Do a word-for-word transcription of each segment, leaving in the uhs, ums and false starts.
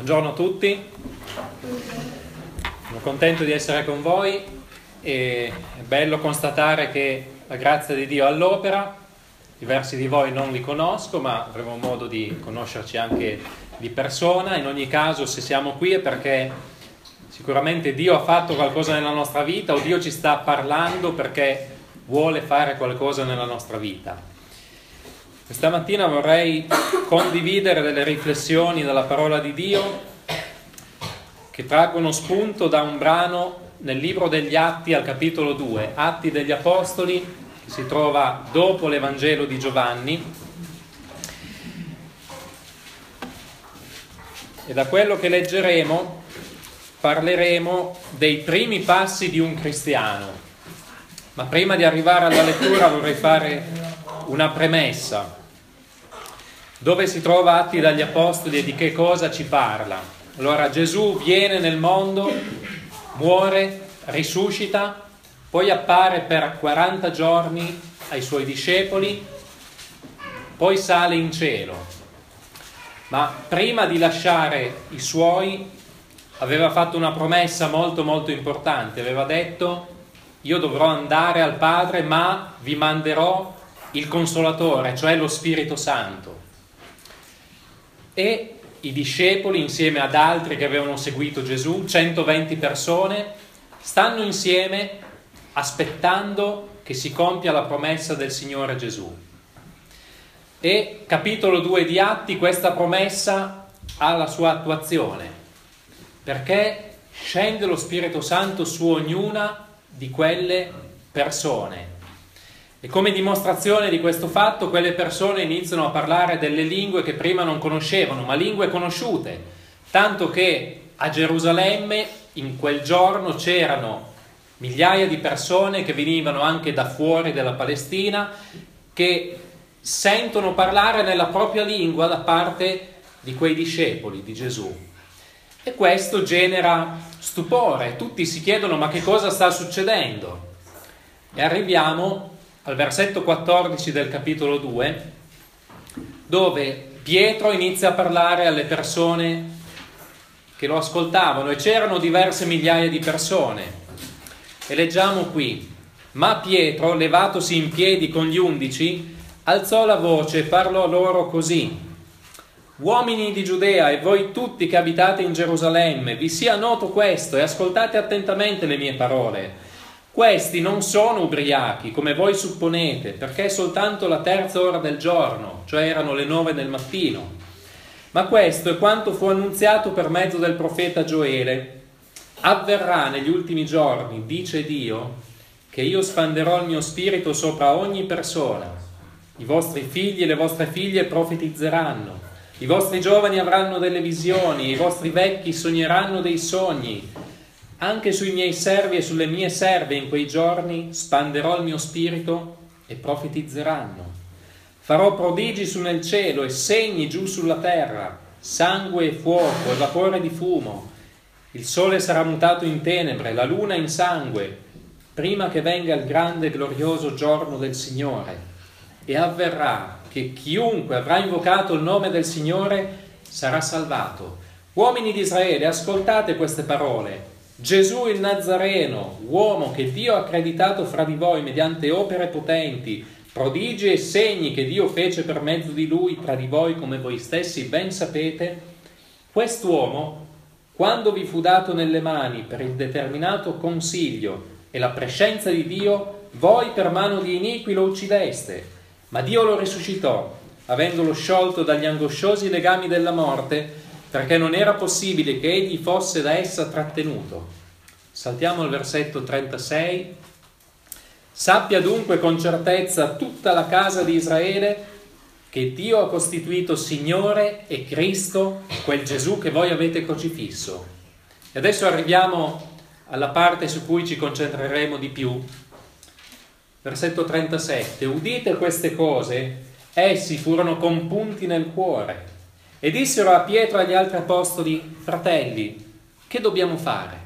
Buongiorno a tutti, sono contento di essere con voi e è bello constatare che la grazia di Dio è all'opera. Diversi di voi non li conosco, ma avremo modo di conoscerci anche di persona. In ogni caso, se siamo qui è perché sicuramente Dio ha fatto qualcosa nella nostra vita o Dio ci sta parlando perché vuole fare qualcosa nella nostra vita. Questa mattina vorrei condividere delle riflessioni dalla parola di Dio che traggono spunto da un brano nel libro degli Atti al capitolo due, Atti degli Apostoli, che si trova dopo l'Evangelo di Giovanni. E da quello che leggeremo parleremo dei primi passi di un cristiano. Ma prima di arrivare alla lettura vorrei fare una premessa. Dove si trova Atti dagli Apostoli e di che cosa ci parla? Allora, Gesù viene nel mondo, muore, risuscita, poi appare per quaranta giorni ai suoi discepoli, poi sale in cielo. Ma prima di lasciare i suoi aveva fatto una promessa molto molto importante. Aveva detto: io dovrò andare al Padre, ma vi manderò il Consolatore, cioè lo Spirito Santo. E i discepoli, insieme ad altri che avevano seguito Gesù, centoventi persone, stanno insieme aspettando che si compia la promessa del Signore Gesù. E capitolo due di Atti, questa promessa ha la sua attuazione, perché scende lo Spirito Santo su ognuna di quelle persone. E come dimostrazione di questo fatto, quelle persone iniziano a parlare delle lingue che prima non conoscevano, ma lingue conosciute, tanto che a Gerusalemme in quel giorno c'erano migliaia di persone che venivano anche da fuori della Palestina, che sentono parlare nella propria lingua da parte di quei discepoli di Gesù. E questo genera stupore, tutti si chiedono: ma che cosa sta succedendo? E arriviamo al versetto quattordici del capitolo due, dove Pietro inizia a parlare alle persone che lo ascoltavano, e c'erano diverse migliaia di persone. E leggiamo qui: ma Pietro, levatosi in piedi con gli undici, alzò la voce e parlò loro così: uomini di Giudea e voi tutti che abitate in Gerusalemme, vi sia noto questo e ascoltate attentamente le mie parole. Questi non sono ubriachi, come voi supponete, perché è soltanto la terza ora del giorno, cioè erano le nove del mattino. Ma questo è quanto fu annunziato per mezzo del profeta Gioele. Avverrà negli ultimi giorni, dice Dio, che io spanderò il mio spirito sopra ogni persona. I vostri figli e le vostre figlie profetizzeranno. I vostri giovani avranno delle visioni, i vostri vecchi sogneranno dei sogni. Anche sui miei servi e sulle mie serve in quei giorni spanderò il mio spirito e profetizzeranno. Farò prodigi su nel cielo e segni giù sulla terra, sangue e fuoco e vapore di fumo. Il sole sarà mutato in tenebre, la luna in sangue, prima che venga il grande e glorioso giorno del Signore. E avverrà che chiunque avrà invocato il nome del Signore sarà salvato. Uomini di Israele, ascoltate queste parole. Gesù il Nazareno, uomo che Dio ha accreditato fra di voi mediante opere potenti, prodigi e segni che Dio fece per mezzo di lui tra di voi, come voi stessi ben sapete, quest'uomo, quando vi fu dato nelle mani per il determinato consiglio e la prescenza di Dio, voi per mano di iniqui lo uccideste, ma Dio lo risuscitò, avendolo sciolto dagli angosciosi legami della morte, perché non era possibile che egli fosse da essa trattenuto. Saltiamo al versetto trentasei. Sappia dunque con certezza tutta la casa di Israele che Dio ha costituito Signore e Cristo quel Gesù che voi avete crocifisso. E adesso arriviamo alla parte su cui ci concentreremo di più. Versetto trentasette. Udite queste cose, essi furono compunti nel cuore. E dissero a Pietro e agli altri apostoli: fratelli, che dobbiamo fare?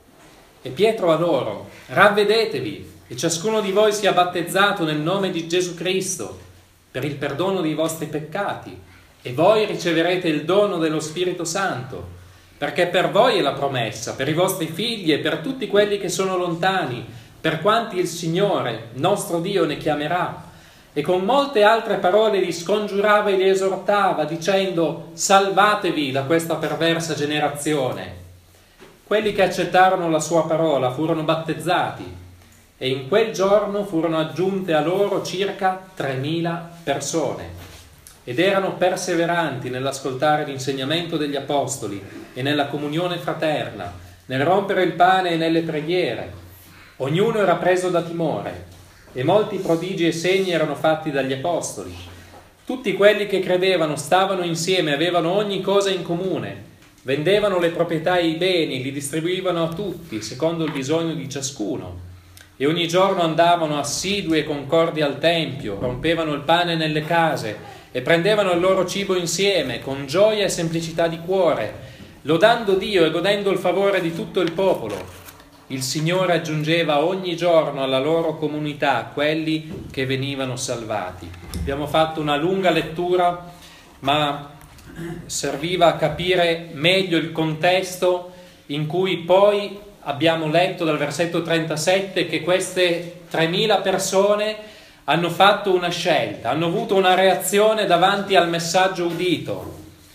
E Pietro a loro: ravvedetevi e ciascuno di voi sia battezzato nel nome di Gesù Cristo per il perdono dei vostri peccati, e voi riceverete il dono dello Spirito Santo, perché per voi è la promessa, per i vostri figli e per tutti quelli che sono lontani, per quanti il Signore, nostro Dio, ne chiamerà. E con molte altre parole li scongiurava e li esortava, dicendo: salvatevi da questa perversa generazione. Quelli che accettarono la sua parola furono battezzati, e in quel giorno furono aggiunte a loro circa tremila persone, ed erano perseveranti nell'ascoltare l'insegnamento degli apostoli e nella comunione fraterna, nel rompere il pane e nelle preghiere. Ognuno era preso da timore, e molti prodigi e segni erano fatti dagli apostoli. Tutti quelli che credevano stavano insieme, avevano ogni cosa in comune, vendevano le proprietà e i beni, li distribuivano a tutti, secondo il bisogno di ciascuno. E ogni giorno andavano assidui e concordi al tempio, rompevano il pane nelle case e prendevano il loro cibo insieme, con gioia e semplicità di cuore, lodando Dio e godendo il favore di tutto il popolo. Il Signore aggiungeva ogni giorno alla loro comunità quelli che venivano salvati. Abbiamo fatto una lunga lettura, ma serviva a capire meglio il contesto in cui poi abbiamo letto dal versetto trentasette che queste tremila persone hanno fatto una scelta, hanno avuto una reazione davanti al messaggio udito.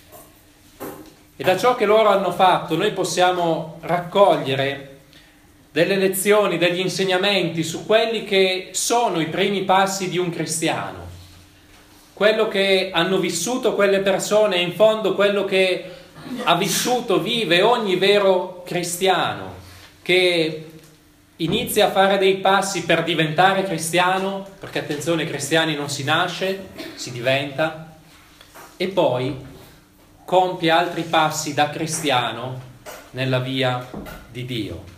E da ciò che loro hanno fatto noi possiamo raccogliere delle lezioni, degli insegnamenti su quelli che sono i primi passi di un cristiano, quello che hanno vissuto quelle persone, e in fondo quello che ha vissuto, vive ogni vero cristiano, che inizia a fare dei passi per diventare cristiano, perché attenzione, cristiani non si nasce, si diventa, e poi compie altri passi da cristiano nella via di Dio.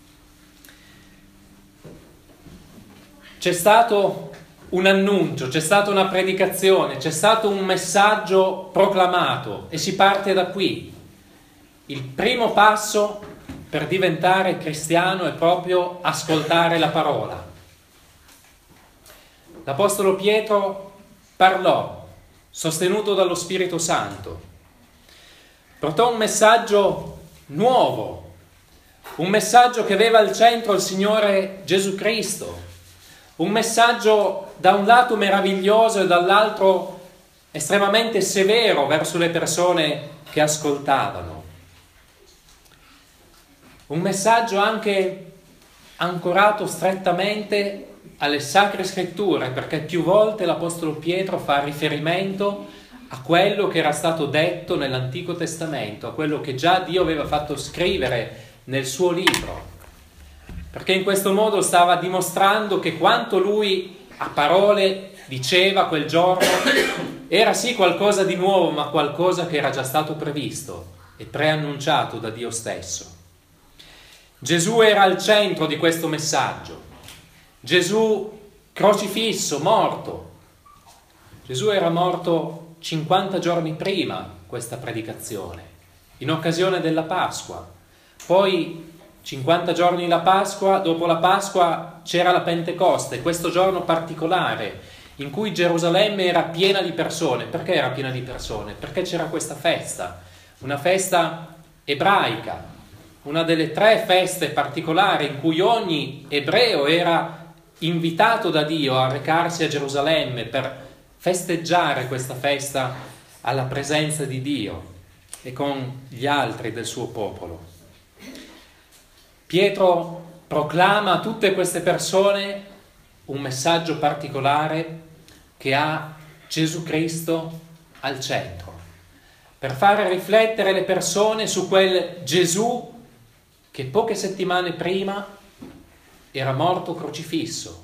C'è stato un annuncio, c'è stata una predicazione, c'è stato un messaggio proclamato, e si parte da qui. Il primo passo per diventare cristiano è proprio ascoltare la parola. L'Apostolo Pietro parlò, sostenuto dallo Spirito Santo. Portò un messaggio nuovo, un messaggio che aveva al centro il Signore Gesù Cristo, un messaggio da un lato meraviglioso e dall'altro estremamente severo verso le persone che ascoltavano. Un messaggio anche ancorato strettamente alle Sacre Scritture, perché più volte l'Apostolo Pietro fa riferimento a quello che era stato detto nell'Antico Testamento, a quello che già Dio aveva fatto scrivere nel suo libro, perché in questo modo stava dimostrando che quanto lui a parole diceva quel giorno era sì qualcosa di nuovo, ma qualcosa che era già stato previsto e preannunciato da Dio stesso. Gesù era al centro di questo messaggio. Gesù crocifisso, morto. Gesù era morto cinquanta giorni prima questa predicazione, in occasione della Pasqua. Poi cinquanta giorni la Pasqua, dopo la Pasqua c'era la Pentecoste, questo giorno particolare in cui Gerusalemme era piena di persone. Perché era piena di persone? Perché c'era questa festa, una festa ebraica, una delle tre feste particolari in cui ogni ebreo era invitato da Dio a recarsi a Gerusalemme per festeggiare questa festa alla presenza di Dio e con gli altri del suo popolo. Pietro proclama a tutte queste persone un messaggio particolare che ha Gesù Cristo al centro, per fare riflettere le persone su quel Gesù che poche settimane prima era morto crocifisso.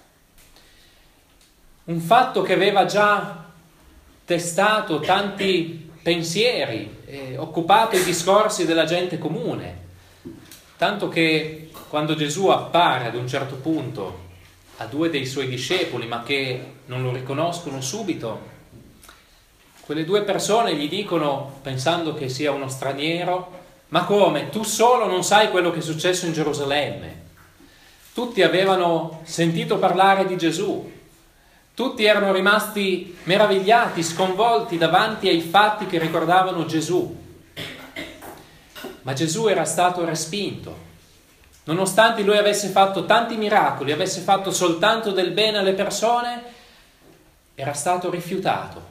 Un fatto che aveva già testato tanti pensieri, eh, occupato i discorsi della gente comune, tanto che quando Gesù appare ad un certo punto a due dei suoi discepoli, ma che non lo riconoscono subito, quelle due persone gli dicono, pensando che sia uno straniero: ma come? Tu solo non sai quello che è successo in Gerusalemme? Tutti avevano sentito parlare di Gesù, tutti erano rimasti meravigliati, sconvolti davanti ai fatti che ricordavano Gesù. ma Gesù era stato respinto. Nonostante lui avesse fatto tanti miracoli, avesse fatto soltanto del bene alle persone, era stato rifiutato.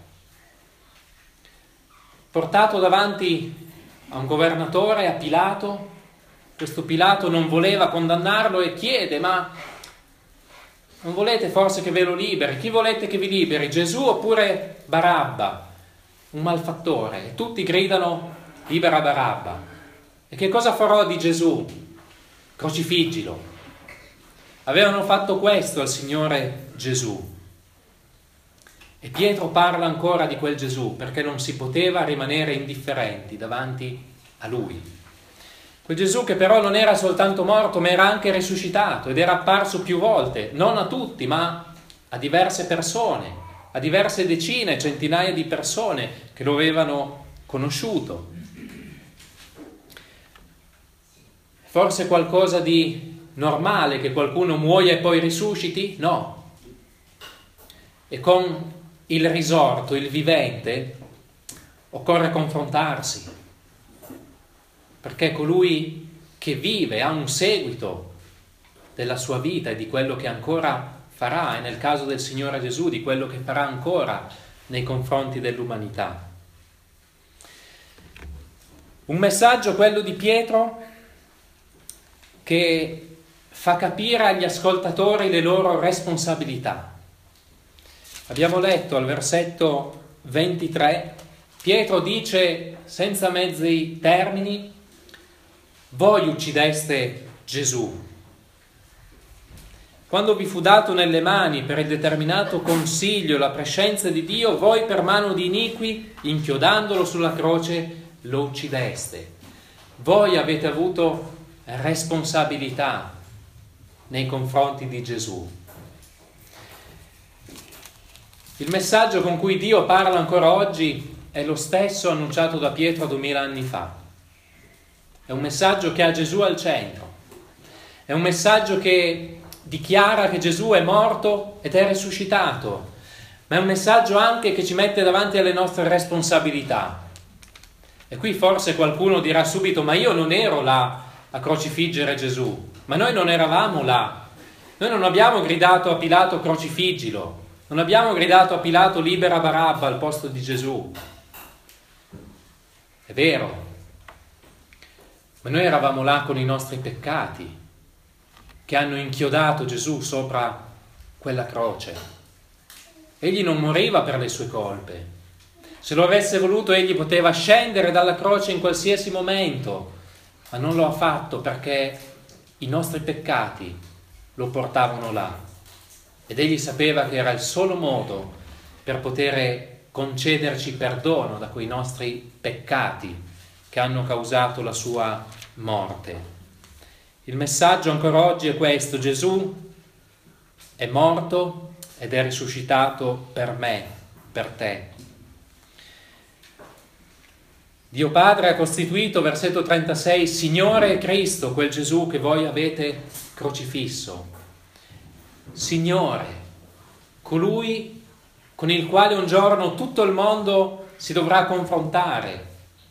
Portato davanti a un governatore, a Pilato, questo Pilato non voleva condannarlo e chiede: ma non volete forse che ve lo liberi? Chi volete che vi liberi? Gesù oppure Barabba, un malfattore? E tutti gridano: libera Barabba. E che cosa farò di Gesù? Crocifiggilo. Avevano fatto questo al Signore Gesù. E Pietro parla ancora di quel Gesù, perché non si poteva rimanere indifferenti davanti a lui. Quel Gesù che però non era soltanto morto, ma era anche risuscitato ed era apparso più volte, non a tutti, ma a diverse persone, a diverse decine, centinaia di persone che lo avevano conosciuto. Forse qualcosa di normale che qualcuno muoia e poi risusciti? No. E con il risorto, il vivente, occorre confrontarsi, perché colui che vive ha un seguito della sua vita e di quello che ancora farà, e nel caso del Signore Gesù di quello che farà ancora nei confronti dell'umanità. Un messaggio, quello di Pietro, che fa capire agli ascoltatori le loro responsabilità. Abbiamo letto al versetto ventitré, Pietro dice senza mezzi termini: voi uccideste Gesù. Quando vi fu dato nelle mani per il determinato consiglio la prescenza di Dio, voi per mano di iniqui, inchiodandolo sulla croce, lo uccideste. Voi avete avuto responsabilità nei confronti di Gesù. Il messaggio con cui Dio parla ancora oggi è lo stesso annunciato da Pietro duemila anni fa. È un messaggio che ha Gesù al centro. È un messaggio che dichiara che Gesù è morto ed è risuscitato, ma è un messaggio anche che ci mette davanti alle nostre responsabilità. E qui forse qualcuno dirà subito: ma io non ero là a crocifiggere Gesù, ma noi non eravamo là, noi non abbiamo gridato a Pilato crocifiggilo, non abbiamo gridato a Pilato libera Barabba al posto di Gesù. È vero, ma noi eravamo là con i nostri peccati che hanno inchiodato Gesù sopra quella croce. Egli non moriva per le sue colpe. Se lo avesse voluto, egli poteva scendere dalla croce in qualsiasi momento, ma non lo ha fatto perché i nostri peccati lo portavano là. Ed egli sapeva che era il solo modo per poter concederci perdono da quei nostri peccati che hanno causato la sua morte. Il messaggio ancora oggi è questo: Gesù è morto ed è risuscitato per me, per te. Dio Padre ha costituito, versetto trentasei, Signore Cristo, quel Gesù che voi avete crocifisso. Signore, colui con il quale un giorno tutto il mondo si dovrà confrontare,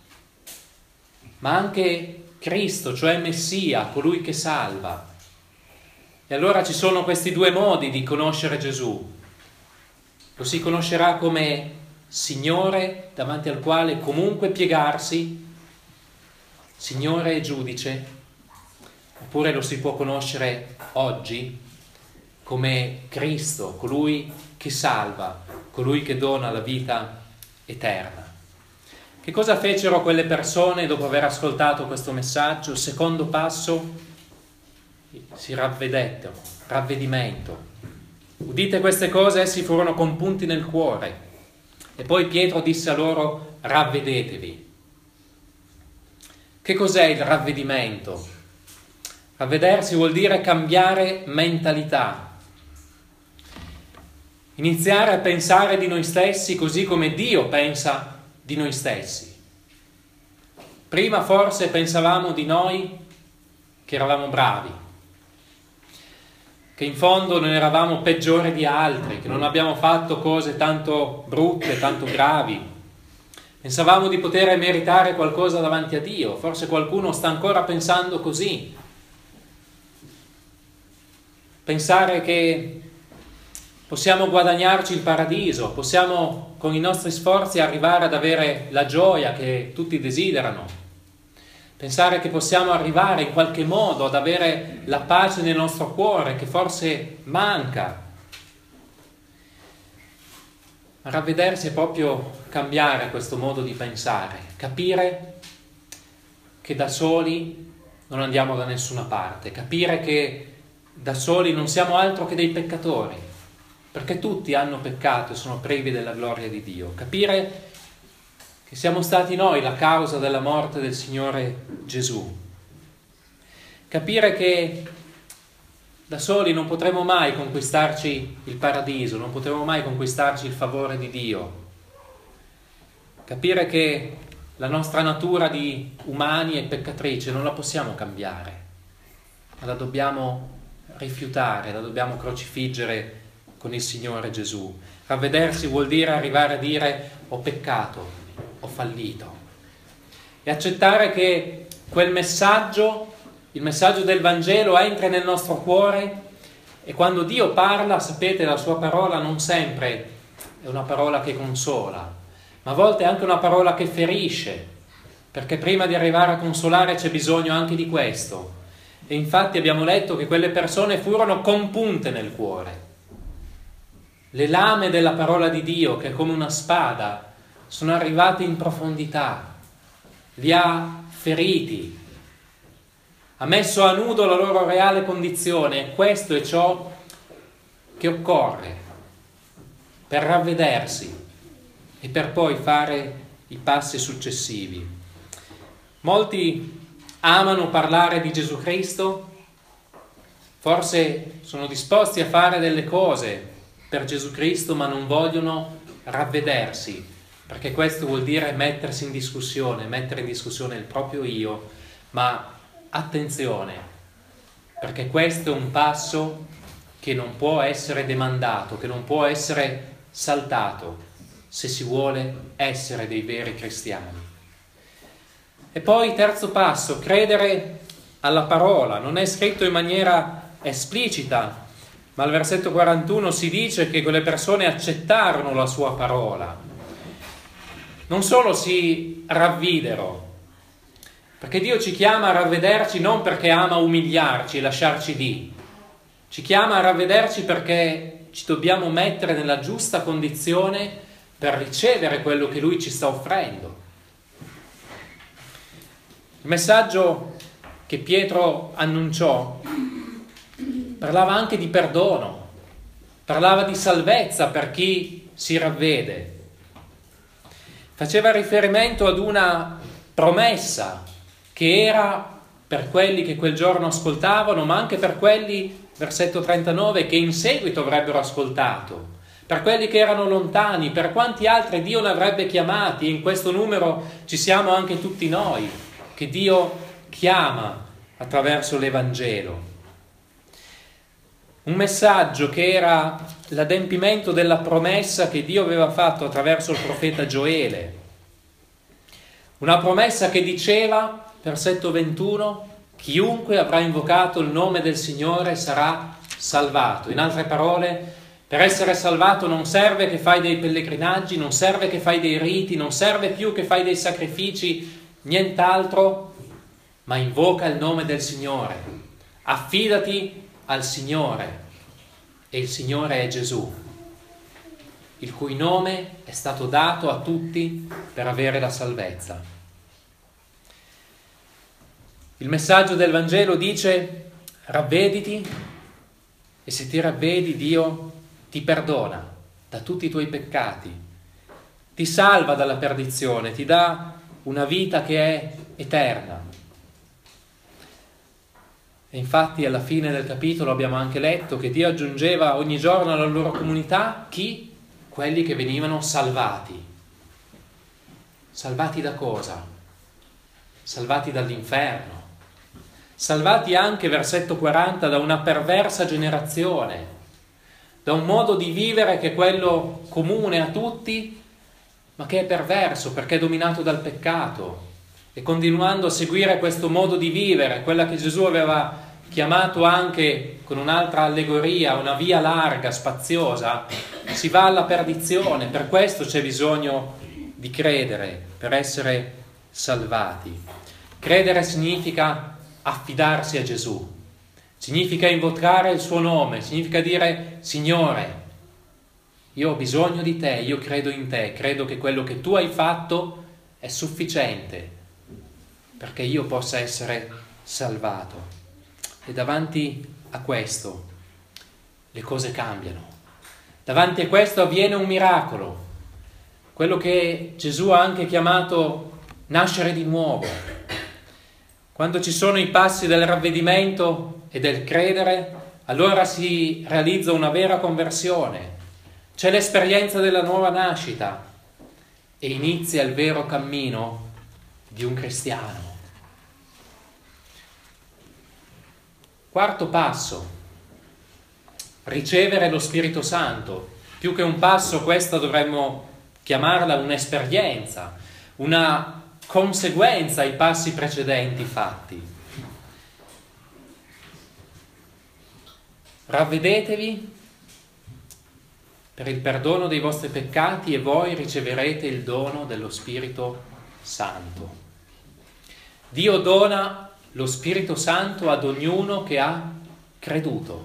ma anche Cristo, cioè Messia, colui che salva. E allora ci sono questi due modi di conoscere Gesù. Lo si conoscerà come Signore, davanti al quale comunque piegarsi, Signore e giudice, oppure lo si può conoscere oggi come Cristo, colui che salva, colui che dona la vita eterna. Che cosa fecero quelle persone dopo aver ascoltato questo messaggio? Secondo passo, si ravvedettero, ravvedimento. Udite queste cose, essi furono compunti nel cuore. E poi Pietro disse a loro: ravvedetevi. Che cos'è il ravvedimento? Ravvedersi vuol dire cambiare mentalità. Iniziare a pensare di noi stessi così come Dio pensa di noi stessi. Prima forse pensavamo di noi che eravamo bravi, che in fondo non eravamo peggiori di altri, che non abbiamo fatto cose tanto brutte, tanto gravi. Pensavamo di poter meritare qualcosa davanti a Dio, forse qualcuno sta ancora pensando così. Pensare che possiamo guadagnarci il paradiso, possiamo con i nostri sforzi arrivare ad avere la gioia che tutti desiderano. Pensare che possiamo arrivare in qualche modo ad avere la pace nel nostro cuore che forse manca. Ravvedersi è proprio cambiare questo modo di pensare, capire che da soli non andiamo da nessuna parte, capire che da soli non siamo altro che dei peccatori, perché tutti hanno peccato e sono privi della gloria di Dio, capire che siamo stati noi la causa della morte del Signore Gesù, capire che da soli non potremo mai conquistarci il paradiso, non potremo mai conquistarci il favore di Dio. Capire che la nostra natura di umani e peccatrice non la possiamo cambiare, ma la dobbiamo rifiutare, la dobbiamo crocifiggere con il Signore Gesù. Ravvedersi vuol dire arrivare a dire: ho peccato, ho fallito. E accettare che quel messaggio, il messaggio del Vangelo, entra nel nostro cuore, e quando Dio parla, sapete, la sua parola non sempre è una parola che consola, ma a volte è anche una parola che ferisce, perché prima di arrivare a consolare c'è bisogno anche di questo. E infatti abbiamo letto che quelle persone furono compunte nel cuore. Le lame della parola di Dio, che è come una spada, sono arrivate in profondità, li ha feriti, ha messo a nudo la loro reale condizione, e questo è ciò che occorre per ravvedersi e per poi fare i passi successivi. Molti amano parlare di Gesù Cristo, forse sono disposti a fare delle cose per Gesù Cristo, ma non vogliono ravvedersi, perché questo vuol dire mettersi in discussione, mettere in discussione il proprio io, ma attenzione, perché questo è un passo che non può essere demandato, che non può essere saltato, se si vuole essere dei veri cristiani. E poi terzo passo, credere alla parola. Non è scritto in maniera esplicita, ma al versetto quarantuno si dice che quelle persone accettarono la sua parola. Non solo si ravvidero, perché Dio ci chiama a ravvederci non perché ama umiliarci e lasciarci lì, ci chiama a ravvederci perché ci dobbiamo mettere nella giusta condizione per ricevere quello che Lui ci sta offrendo. Il messaggio che Pietro annunciò parlava anche di perdono, parlava di salvezza per chi si ravvede, faceva riferimento ad una promessa che era per quelli che quel giorno ascoltavano, ma anche per quelli, versetto trentanove, che in seguito avrebbero ascoltato, per quelli che erano lontani, per quanti altri Dio ne avrebbe chiamati, e in questo numero ci siamo anche tutti noi, che Dio chiama attraverso l'Evangelo. Un messaggio che era l'adempimento della promessa che Dio aveva fatto attraverso il profeta Gioele. Una promessa che diceva, versetto ventuno, chiunque avrà invocato il nome del Signore sarà salvato. In altre parole, per essere salvato non serve che fai dei pellegrinaggi, non serve che fai dei riti, non serve più che fai dei sacrifici, nient'altro, ma invoca il nome del Signore, affidati al Signore, e il Signore è Gesù, il cui nome è stato dato a tutti per avere la salvezza. Il messaggio del Vangelo dice: ravvediti, e se ti ravvedi Dio ti perdona da tutti i tuoi peccati, ti salva dalla perdizione, ti dà una vita che è eterna. E infatti alla fine del capitolo abbiamo anche letto che Dio aggiungeva ogni giorno alla loro comunità chi? Quelli che venivano salvati. Salvati da cosa? Salvati dall'inferno. Salvati anche, versetto quaranta, da una perversa generazione, da un modo di vivere che è quello comune a tutti, ma che è perverso perché è dominato dal peccato. E continuando a seguire questo modo di vivere, quella che Gesù aveva chiamato anche con un'altra allegoria, una via larga, spaziosa, si va alla perdizione. Per questo c'è bisogno di credere, per essere salvati. Credere significa affidarsi a Gesù, significa invocare il suo nome, significa dire: Signore, io ho bisogno di te, io credo in te, credo che quello che tu hai fatto è sufficiente perché io possa essere salvato. E davanti a questo le cose cambiano. Davanti a questo avviene un miracolo, quello che Gesù ha anche chiamato nascere di nuovo. Quando ci sono i passi del ravvedimento e del credere, allora si realizza una vera conversione. C'è l'esperienza della nuova nascita e inizia il vero cammino di un cristiano. Quarto passo: ricevere lo Spirito Santo. Più che un passo, questa dovremmo chiamarla un'esperienza, una conseguenza ai passi precedenti fatti. Ravvedetevi per il perdono dei vostri peccati e voi riceverete il dono dello Spirito Santo. Dio dona lo Spirito Santo ad ognuno che ha creduto.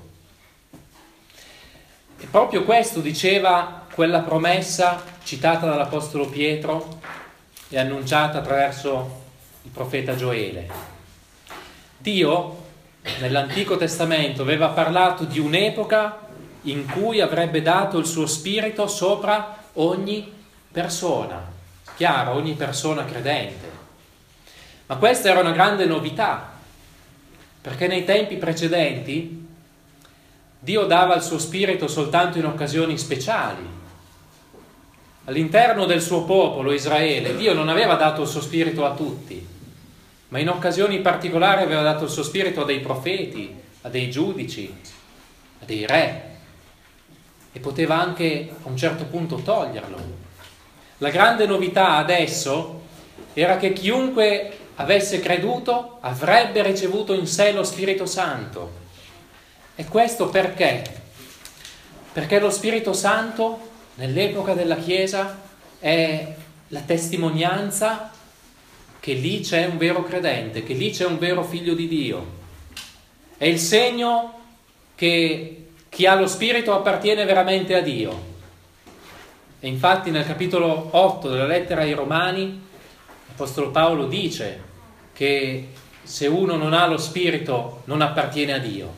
E proprio questo diceva quella promessa citata dall'Apostolo Pietro e annunciata attraverso il profeta Gioele. Dio nell'Antico Testamento aveva parlato di un'epoca in cui avrebbe dato il suo Spirito sopra ogni persona, chiaro, ogni persona credente. Ma questa era una grande novità, perché nei tempi precedenti Dio dava il suo Spirito soltanto in occasioni speciali. All'interno del suo popolo Israele Dio non aveva dato il suo Spirito a tutti, ma in occasioni particolari aveva dato il suo Spirito a dei profeti, a dei giudici, a dei re, e poteva anche a un certo punto toglierlo. La grande novità adesso era che chiunque avesse creduto avrebbe ricevuto in sé lo Spirito Santo. E questo perché? Perché lo Spirito Santo nell'epoca della Chiesa è la testimonianza che lì c'è un vero credente, che lì c'è un vero figlio di Dio. È il segno che chi ha lo Spirito appartiene veramente a Dio. E infatti nel capitolo otto della lettera ai Romani l'Apostolo Paolo dice che se uno non ha lo Spirito non appartiene a Dio,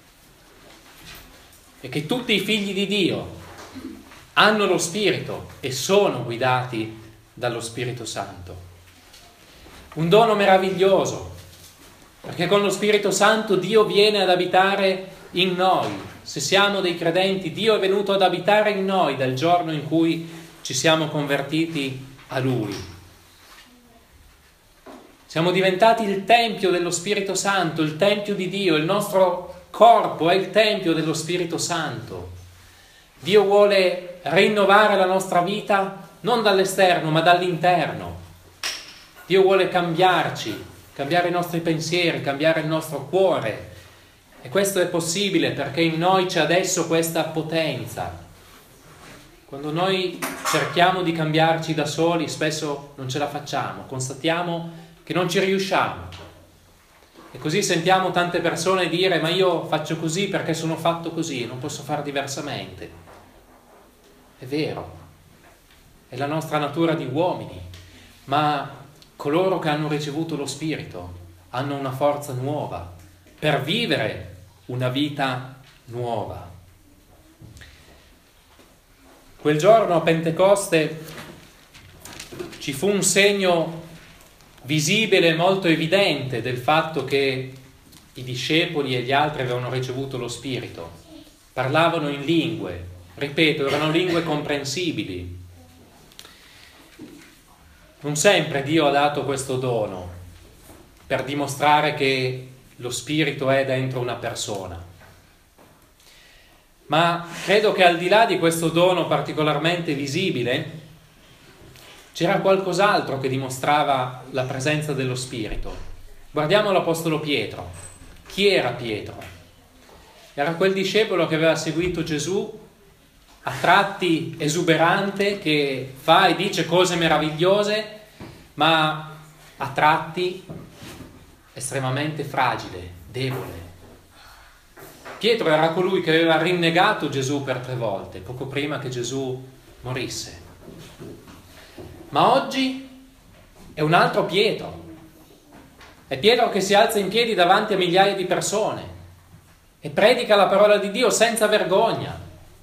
e che tutti i figli di Dio hanno lo Spirito e sono guidati dallo Spirito Santo. Un dono meraviglioso, perché con lo Spirito Santo Dio viene ad abitare in noi. Se siamo dei credenti, Dio è venuto ad abitare in noi dal giorno in cui ci siamo convertiti a Lui. Siamo diventati il tempio dello Spirito Santo, il tempio di Dio, il nostro corpo è il tempio dello Spirito Santo. Dio vuole rinnovare la nostra vita non dall'esterno ma dall'interno. Dio vuole cambiarci, cambiare i nostri pensieri, cambiare il nostro cuore. E questo è possibile perché in noi c'è adesso questa potenza. Quando noi cerchiamo di cambiarci da soli, spesso non ce la facciamo, constatiamo che non ci riusciamo. E così sentiamo tante persone dire: ma io faccio così perché sono fatto così, non posso fare diversamente. È vero, è la nostra natura di uomini, ma coloro che hanno ricevuto lo Spirito hanno una forza nuova per vivere una vita nuova. Quel giorno a Pentecoste ci fu un segno visibile, molto evidente, del fatto che i discepoli e gli altri avevano ricevuto lo Spirito. Parlavano in lingue, ripeto, erano lingue comprensibili. Non sempre Dio ha dato questo dono per dimostrare che lo Spirito è dentro una persona. Ma credo che al di là di questo dono particolarmente visibile, c'era qualcos'altro che dimostrava la presenza dello Spirito. Guardiamo l'Apostolo Pietro. Chi era Pietro? Era quel discepolo che aveva seguito Gesù, a tratti esuberante, che fa e dice cose meravigliose, ma a tratti estremamente fragile, debole. Pietro era colui che aveva rinnegato Gesù per tre volte, poco prima che Gesù morisse. Ma oggi è un altro Pietro. È Pietro che si alza in piedi davanti a migliaia di persone e predica la parola di Dio senza vergogna.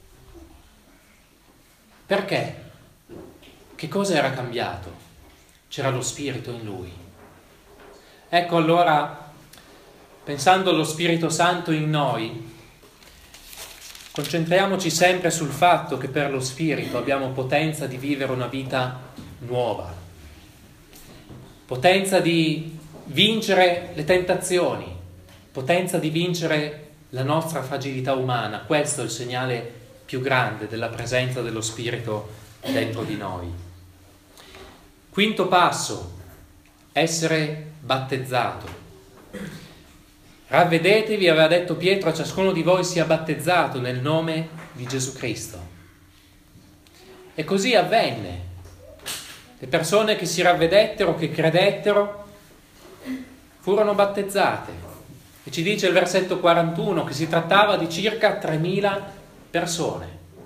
Perché? Che cosa era cambiato? C'era lo Spirito in lui. Ecco allora, pensando allo Spirito Santo in noi, concentriamoci sempre sul fatto che per lo Spirito abbiamo potenza di vivere una vita nuova, potenza di vincere le tentazioni, potenza di vincere la nostra fragilità umana. Questo è il segnale più grande della presenza dello Spirito dentro di noi. Quinto passo, essere battezzato. Ravvedetevi, aveva detto Pietro, a ciascuno di voi sia battezzato nel nome di Gesù Cristo. E così avvenne. Le persone che si ravvedettero, che credettero, furono battezzate. E ci dice il versetto quarantuno che si trattava di circa tremila persone.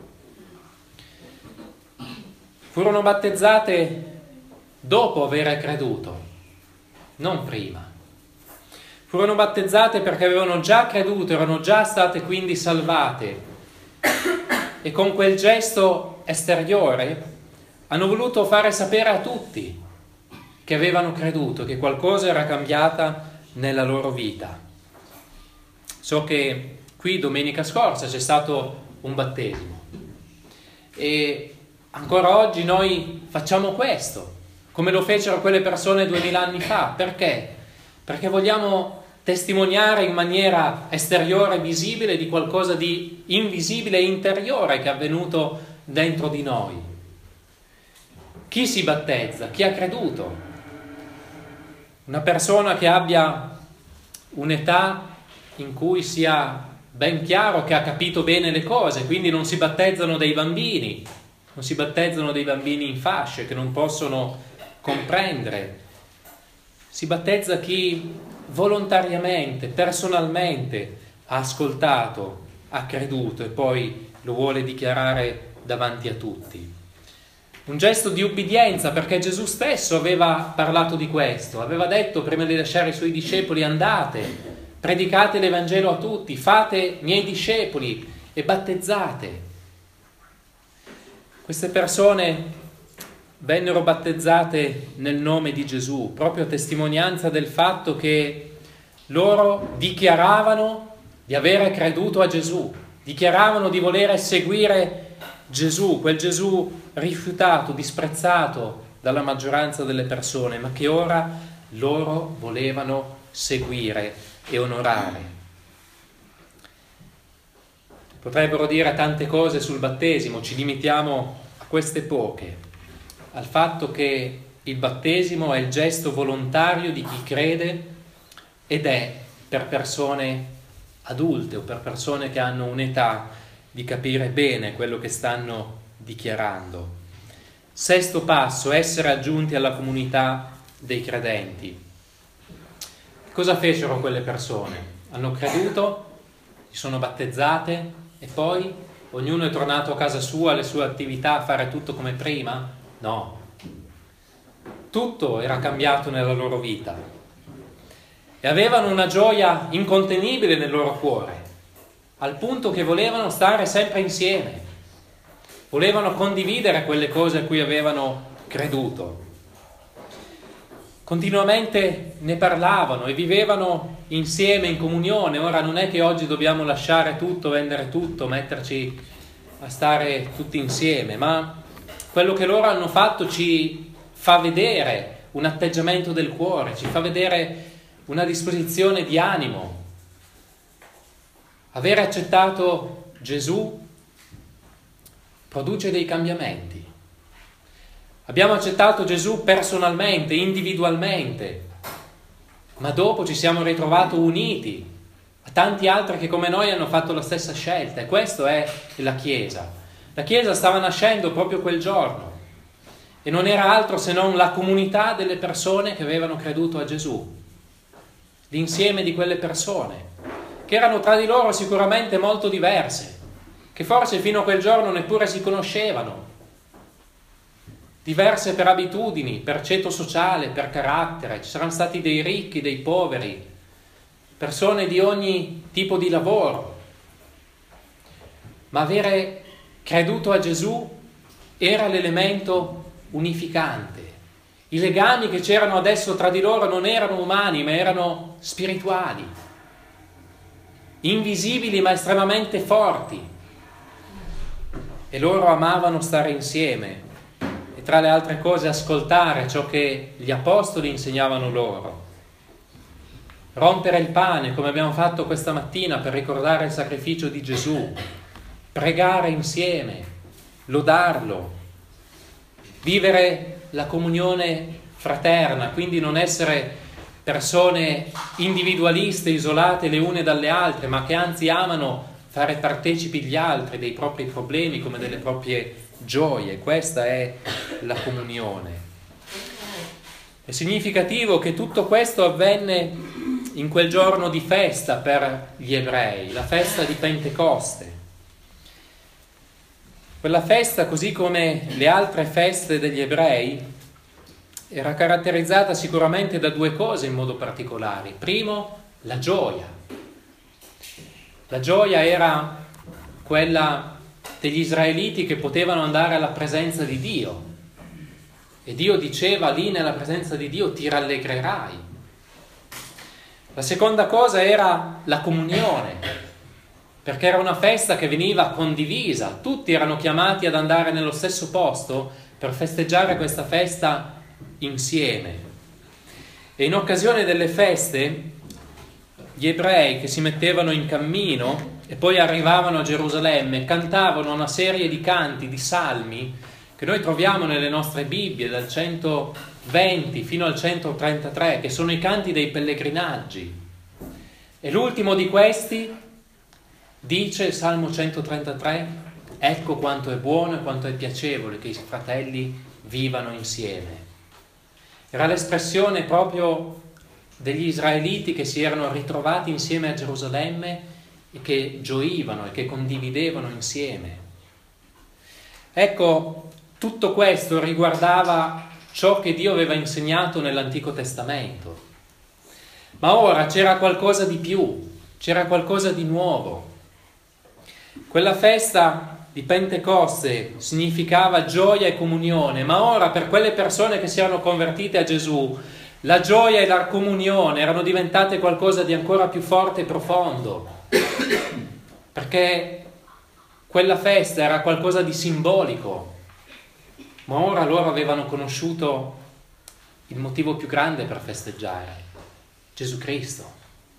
Furono battezzate dopo aver creduto, non prima. Furono battezzate perché avevano già creduto, erano già state quindi salvate e con quel gesto esteriore hanno voluto fare sapere a tutti che avevano creduto, che qualcosa era cambiata nella loro vita. So che qui domenica scorsa c'è stato un battesimo e ancora oggi noi facciamo questo, come lo fecero quelle persone duemila anni fa. Perché? Perché vogliamo testimoniare in maniera esteriore, visibile, di qualcosa di invisibile e interiore che è avvenuto dentro di noi. Chi si battezza? Chi ha creduto? Una persona che abbia un'età in cui sia ben chiaro che ha capito bene le cose, quindi non si battezzano dei bambini, non si battezzano dei bambini in fasce che non possono comprendere. Si battezza chi volontariamente, personalmente ha ascoltato, ha creduto e poi lo vuole dichiarare davanti a tutti. Un gesto di ubbidienza, perché Gesù stesso aveva parlato di questo, aveva detto prima di lasciare i suoi discepoli: andate, predicate l'Evangelo a tutti, fate miei discepoli e battezzate. Queste persone vennero battezzate nel nome di Gesù, proprio a testimonianza del fatto che loro dichiaravano di avere creduto a Gesù, dichiaravano di volere seguire Gesù, quel Gesù rifiutato, disprezzato dalla maggioranza delle persone, ma che ora loro volevano seguire e onorare. Potrebbero dire tante cose sul battesimo, ci limitiamo a queste poche. Al fatto che il battesimo è il gesto volontario di chi crede ed è per persone adulte o per persone che hanno un'età di capire bene quello che stanno dichiarando. Sesto passo, essere aggiunti alla comunità dei credenti. Cosa fecero quelle persone? Hanno creduto, si sono battezzate e poi ognuno è tornato a casa sua, alle sue attività, a fare tutto come prima? No, tutto era cambiato nella loro vita e avevano una gioia incontenibile nel loro cuore, al punto che volevano stare sempre insieme, volevano condividere quelle cose a cui avevano creduto. Continuamente ne parlavano e vivevano insieme in comunione. Ora non è che oggi dobbiamo lasciare tutto, vendere tutto, metterci a stare tutti insieme, ma quello che loro hanno fatto ci fa vedere un atteggiamento del cuore, ci fa vedere una disposizione di animo. Avere accettato Gesù produce dei cambiamenti. Abbiamo accettato Gesù personalmente, individualmente, ma dopo ci siamo ritrovati uniti a tanti altri che come noi hanno fatto la stessa scelta, e questo è la Chiesa. La Chiesa stava nascendo proprio quel giorno e non era altro se non la comunità delle persone che avevano creduto a Gesù, l'insieme di quelle persone, che erano tra di loro sicuramente molto diverse, che forse fino a quel giorno neppure si conoscevano, diverse per abitudini, per ceto sociale, per carattere. Ci saranno stati dei ricchi, dei poveri, persone di ogni tipo di lavoro. Ma avere creduto a Gesù era l'elemento unificante. I legami che c'erano adesso tra di loro non erano umani, ma erano spirituali, invisibili ma estremamente forti. E loro amavano stare insieme, tra le altre cose ascoltare ciò che gli apostoli insegnavano loro, rompere il pane come abbiamo fatto questa mattina per ricordare il sacrificio di Gesù, pregare insieme, lodarlo, vivere la comunione fraterna, quindi non essere persone individualiste, isolate le une dalle altre, ma che anzi amano fare partecipi gli altri dei propri problemi come delle proprie gioie. Questa è la comunione. È significativo che tutto questo avvenne in quel giorno di festa per gli ebrei, la festa di Pentecoste. Quella festa, così come le altre feste degli ebrei, era caratterizzata sicuramente da due cose in modo particolare. Primo, la gioia. La gioia era quella degli israeliti che potevano andare alla presenza di Dio, e Dio diceva lì nella presenza di Dio ti rallegrerai. La seconda cosa era la comunione, perché era una festa che veniva condivisa, tutti erano chiamati ad andare nello stesso posto per festeggiare questa festa insieme. E in occasione delle feste gli ebrei che si mettevano in cammino e poi arrivavano a Gerusalemme cantavano una serie di canti, di salmi che noi troviamo nelle nostre Bibbie dal centoventi fino al centotrentatré, che sono i canti dei pellegrinaggi. E l'ultimo di questi dice, il Salmo centotrentatré, ecco quanto è buono e quanto è piacevole che i fratelli vivano insieme. Era l'espressione proprio degli israeliti che si erano ritrovati insieme a Gerusalemme e che gioivano e che condividevano insieme. Ecco, tutto questo riguardava ciò che Dio aveva insegnato nell'Antico Testamento. Ma ora c'era qualcosa di più, c'era qualcosa di nuovo. Quella festa di Pentecoste significava gioia e comunione, ma ora per quelle persone che si erano convertite a Gesù, la gioia e la comunione erano diventate qualcosa di ancora più forte e profondo, perché quella festa era qualcosa di simbolico, ma ora loro avevano conosciuto il motivo più grande per festeggiare, Gesù Cristo.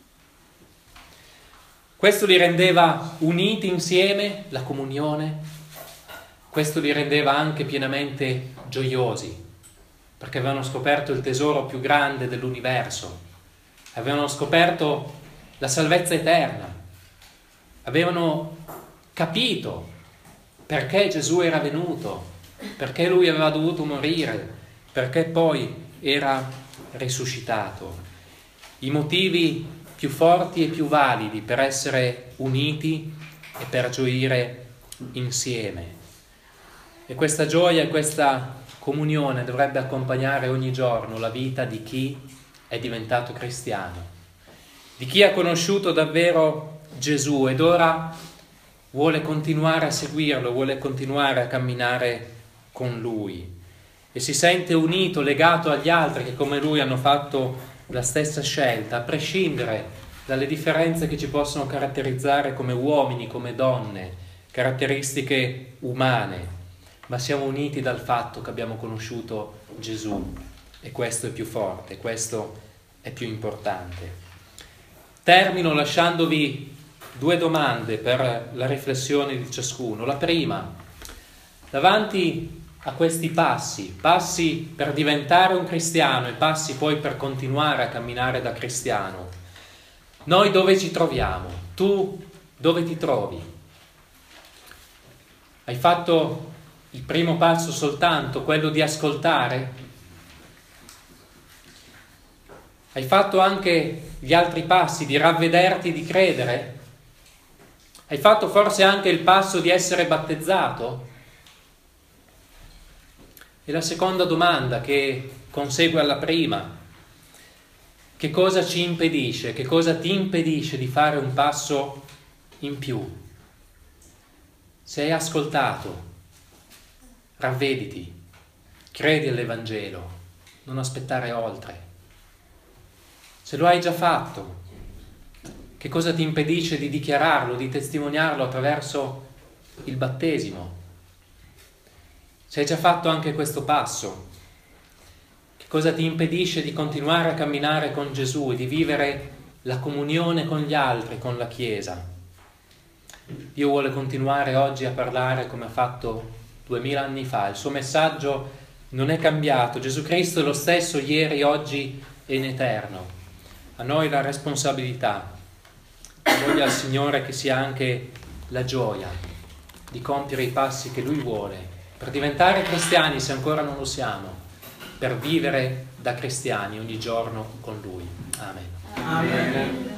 Questo li rendeva uniti insieme, la comunione, questo li rendeva anche pienamente gioiosi, perché avevano scoperto il tesoro più grande dell'universo, avevano scoperto la salvezza eterna, avevano capito perché Gesù era venuto, perché lui aveva dovuto morire, perché poi era risuscitato. I motivi più forti e più validi per essere uniti e per gioire insieme. E questa gioia e questa comunione dovrebbe accompagnare ogni giorno la vita di chi è diventato cristiano, di chi ha conosciuto davvero Gesù ed ora vuole continuare a seguirlo, vuole continuare a camminare con lui e si sente unito, legato agli altri che come lui hanno fatto la stessa scelta, a prescindere dalle differenze che ci possono caratterizzare come uomini, come donne, caratteristiche umane, ma siamo uniti dal fatto che abbiamo conosciuto Gesù e questo è più forte, questo è più importante. Termino lasciandovi due domande per la riflessione di ciascuno. La prima, davanti a questi passi, passi per diventare un cristiano e passi poi per continuare a camminare da cristiano, noi dove ci troviamo? Tu dove ti trovi? Hai fatto il primo passo soltanto, quello di ascoltare? Hai fatto anche gli altri passi di ravvederti, di credere? Hai fatto forse anche il passo di essere battezzato? E la seconda domanda che consegue alla prima: che cosa ci impedisce, che cosa ti impedisce di fare un passo in più? Se hai ascoltato, ravvediti, credi all'Evangelo, non aspettare oltre. Se lo hai già fatto, che cosa ti impedisce di dichiararlo, di testimoniarlo attraverso il battesimo? Se hai già fatto anche questo passo, che cosa ti impedisce di continuare a camminare con Gesù e di vivere la comunione con gli altri, con la Chiesa? Dio vuole continuare oggi a parlare come ha fatto duemila anni fa. Il suo messaggio non è cambiato. Gesù Cristo è lo stesso ieri, oggi e in eterno. A noi la responsabilità, voglia al Signore che sia anche la gioia di compiere i passi che Lui vuole, per diventare cristiani se ancora non lo siamo, per vivere da cristiani ogni giorno con Lui. Amen. Amen.